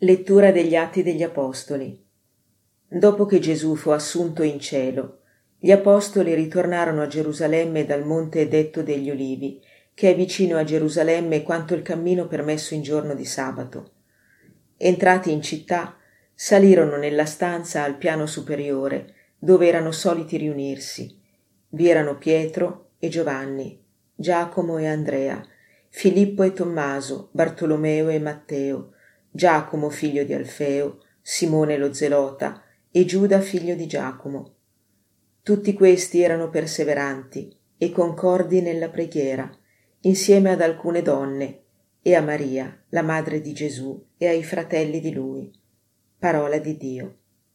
Lettura degli Atti degli Apostoli. Dopo che Gesù fu assunto in cielo, gli Apostoli ritornarono a Gerusalemme dal monte detto degli Ulivi, che è vicino a Gerusalemme quanto il cammino permesso in giorno di sabato. Entrati in città, salirono nella stanza al piano superiore, dove erano soliti riunirsi. Vi erano Pietro e Giovanni, Giacomo e Andrea, Filippo e Tommaso, Bartolomeo e Matteo, Giacomo figlio di Alfeo, Simone lo Zelota e Giuda figlio di Giacomo. Tutti questi erano perseveranti e concordi nella preghiera, insieme ad alcune donne e a Maria, la madre di Gesù, e ai fratelli di lui. Parola di Dio.